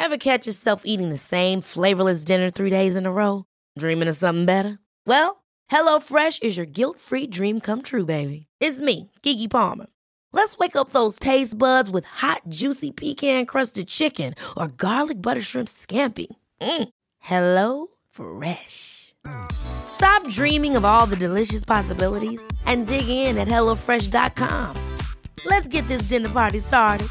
Ever catch yourself eating the same flavorless dinner 3 days in a row? Dreaming of something better? Well, HelloFresh is your guilt-free dream come true, baby. It's me, Keke Palmer. Let's wake up those taste buds with hot, juicy pecan-crusted chicken or garlic butter shrimp scampi. Hello Fresh. Stop dreaming of all the delicious possibilities and dig in at HelloFresh.com. Let's get this dinner party started.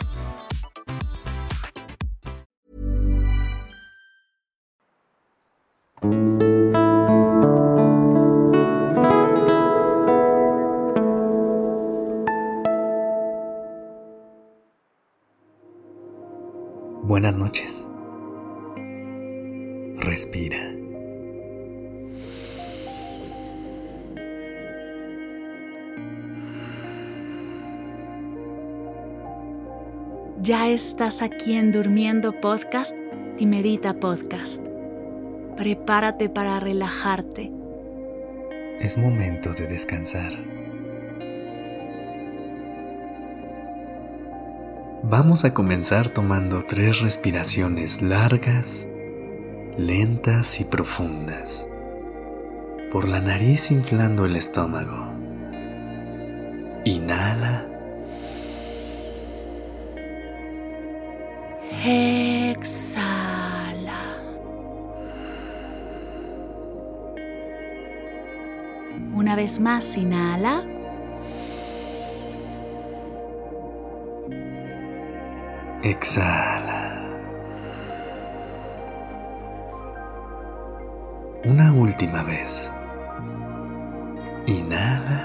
Buenas noches. Respira. Ya estás aquí en Durmiendo Podcast y Medita Podcast. Prepárate para relajarte. Es momento de descansar. Vamos a comenzar tomando 3 respiraciones largas, lentas y profundas. Por la nariz inflando el estómago. Inhala. Exhala. Una vez más, inhala. Exhala. Una última vez. Inhala.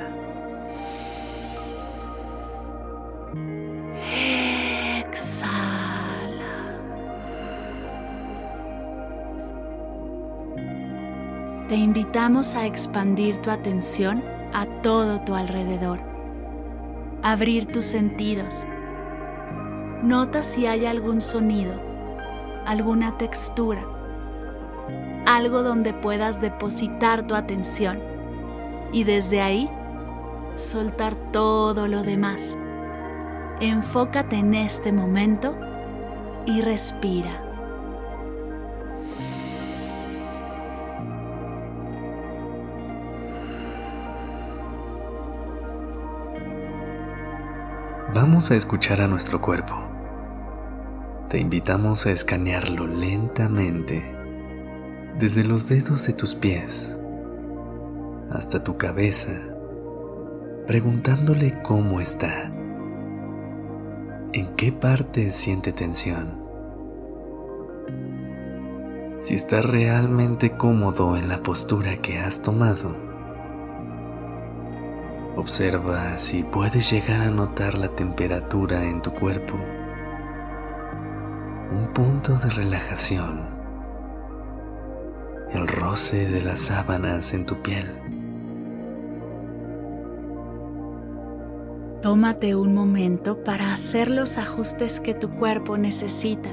Exhala. Te invitamos a expandir tu atención a todo tu alrededor. Abrir tus sentidos. Nota si hay algún sonido, alguna textura, algo donde puedas depositar tu atención y desde ahí soltar todo lo demás. Enfócate en este momento y respira. Vamos a escuchar a nuestro cuerpo. Te invitamos a escanearlo lentamente, desde los dedos de tus pies hasta tu cabeza, preguntándole cómo está, en qué parte siente tensión, si estás realmente cómodo en la postura que has tomado. Observa si puedes llegar a notar la temperatura en tu cuerpo, un punto de relajación, el roce de las sábanas en tu piel. Tómate un momento para hacer los ajustes que tu cuerpo necesita.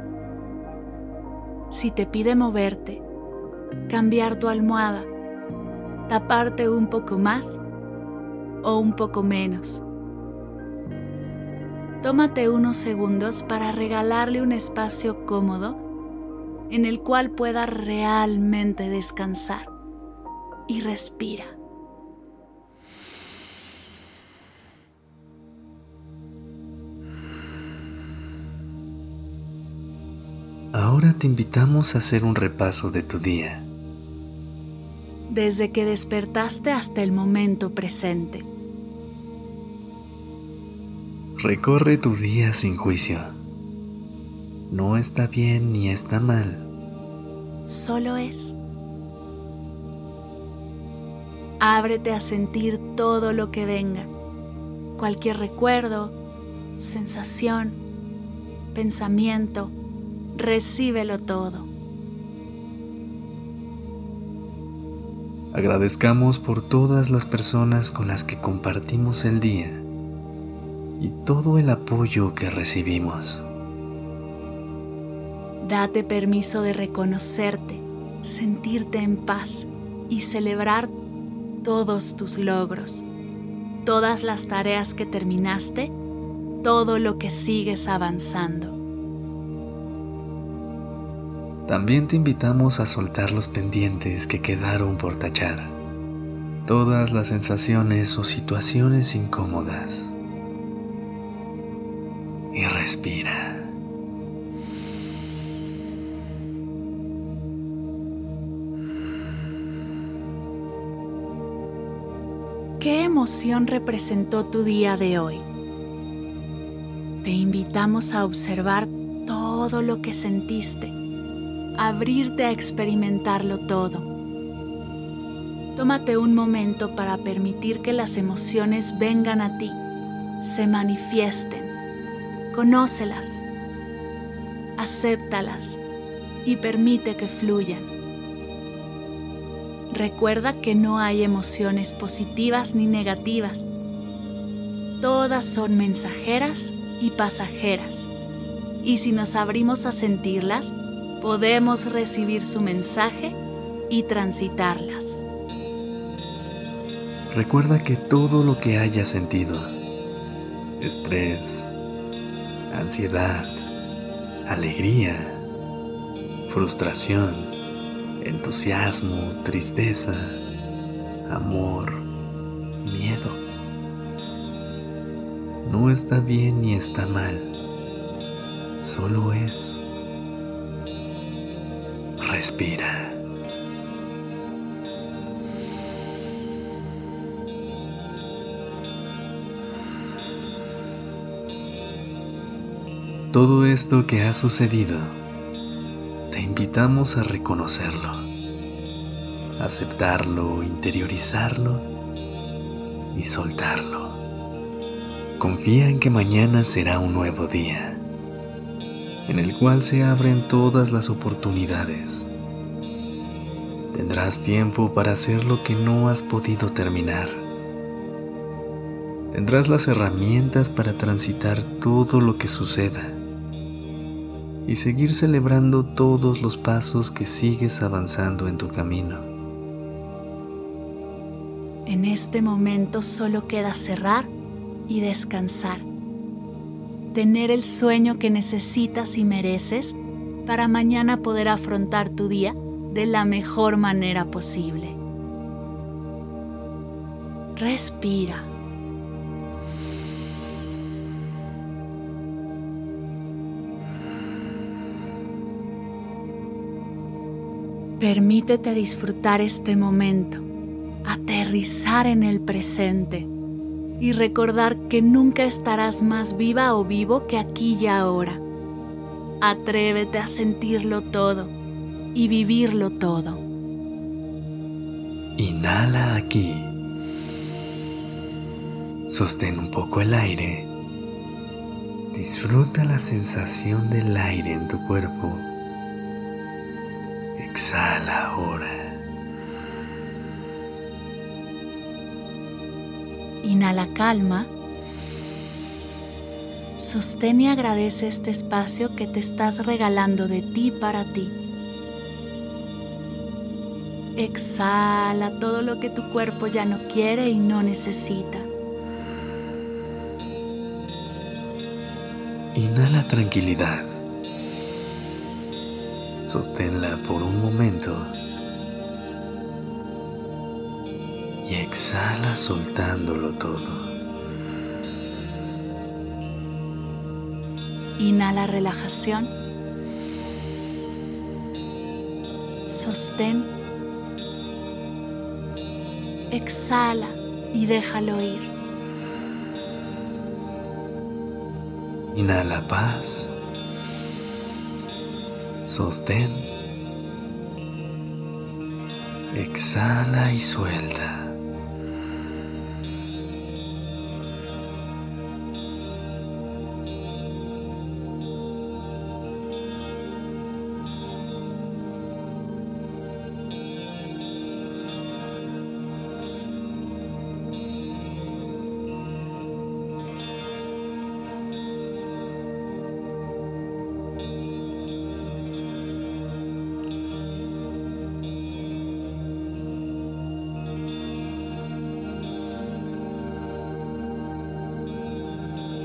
Si te pide moverte, cambiar tu almohada, taparte un poco más o un poco menos. Tómate unos segundos para regalarle un espacio cómodo en el cual puedas realmente descansar y respira. Ahora te invitamos a hacer un repaso de tu día. Desde que despertaste hasta el momento presente. Recorre tu día sin juicio. No está bien ni está mal. Solo es. Ábrete a sentir todo lo que venga. Cualquier recuerdo, sensación, pensamiento, recíbelo todo. Agradezcamos por todas las personas con las que compartimos el día y todo el apoyo que recibimos. Date permiso de reconocerte, sentirte en paz y celebrar todos tus logros, todas las tareas que terminaste, todo lo que sigues avanzando. También te invitamos a soltar los pendientes que quedaron por tachar, todas las sensaciones o situaciones incómodas. Y respira. ¿Qué emoción representó tu día de hoy? Te invitamos a observar todo lo que sentiste, a abrirte a experimentarlo todo. Tómate un momento para permitir que las emociones vengan a ti, se manifiesten, conócelas, acéptalas y permite que fluyan. Recuerda que no hay emociones positivas ni negativas. Todas son mensajeras y pasajeras. Y si nos abrimos a sentirlas, podemos recibir su mensaje y transitarlas. Recuerda que todo lo que hayas sentido, estrés, ansiedad, alegría, frustración, entusiasmo, tristeza, amor, miedo, no está bien ni está mal, solo es. Respira. Todo esto que ha sucedido, te invitamos a reconocerlo, aceptarlo, interiorizarlo y soltarlo. Confía en que mañana será un nuevo día, en el cual se abren todas las oportunidades. Tendrás tiempo para hacer lo que no has podido terminar. Tendrás las herramientas para transitar todo lo que suceda y seguir celebrando todos los pasos que sigues avanzando en tu camino. En este momento solo queda cerrar y descansar. Tener el sueño que necesitas y mereces para mañana poder afrontar tu día de la mejor manera posible. Respira. Permítete disfrutar este momento, aterrizar en el presente y recordar que nunca estarás más viva o vivo que aquí y ahora. Atrévete a sentirlo todo y vivirlo todo. Inhala aquí. Sostén un poco el aire. Disfruta la sensación del aire en tu cuerpo. Exhala ahora. Inhala calma. Sostén y agradece este espacio que te estás regalando de ti para ti. Exhala todo lo que tu cuerpo ya no quiere y no necesita. Inhala tranquilidad. Sosténla por un momento y exhala soltándolo todo. Inhala relajación. Sostén. Exhala y déjalo ir. Inhala paz. Sostén. Exhala y suelta.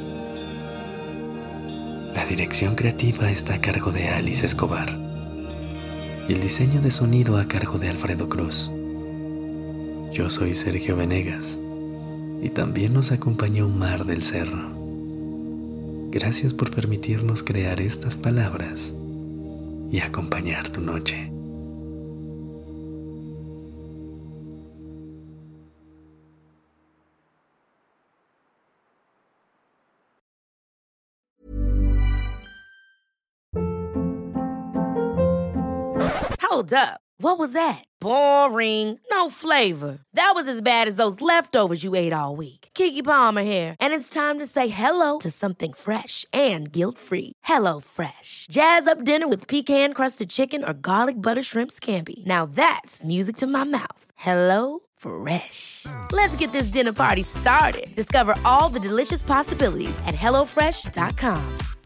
La dirección creativa está a cargo de Alice Escobar. y el diseño de sonido a cargo de Alfredo Cruz. Yo soy Sergio Venegas y también nos acompaña Omar del Cerro. Gracias por permitirnos crear estas palabras y acompañar tu noche. Hold up. What was that? Boring. No flavor. That was as bad as those leftovers you ate all week. Keke Palmer here, and it's time to say hello to something fresh and guilt-free. Hello Fresh. Jazz up dinner with pecan-crusted chicken or garlic butter shrimp scampi. Now that's music to my mouth. Hello Fresh. Let's get this dinner party started. Discover all the delicious possibilities at HelloFresh.com.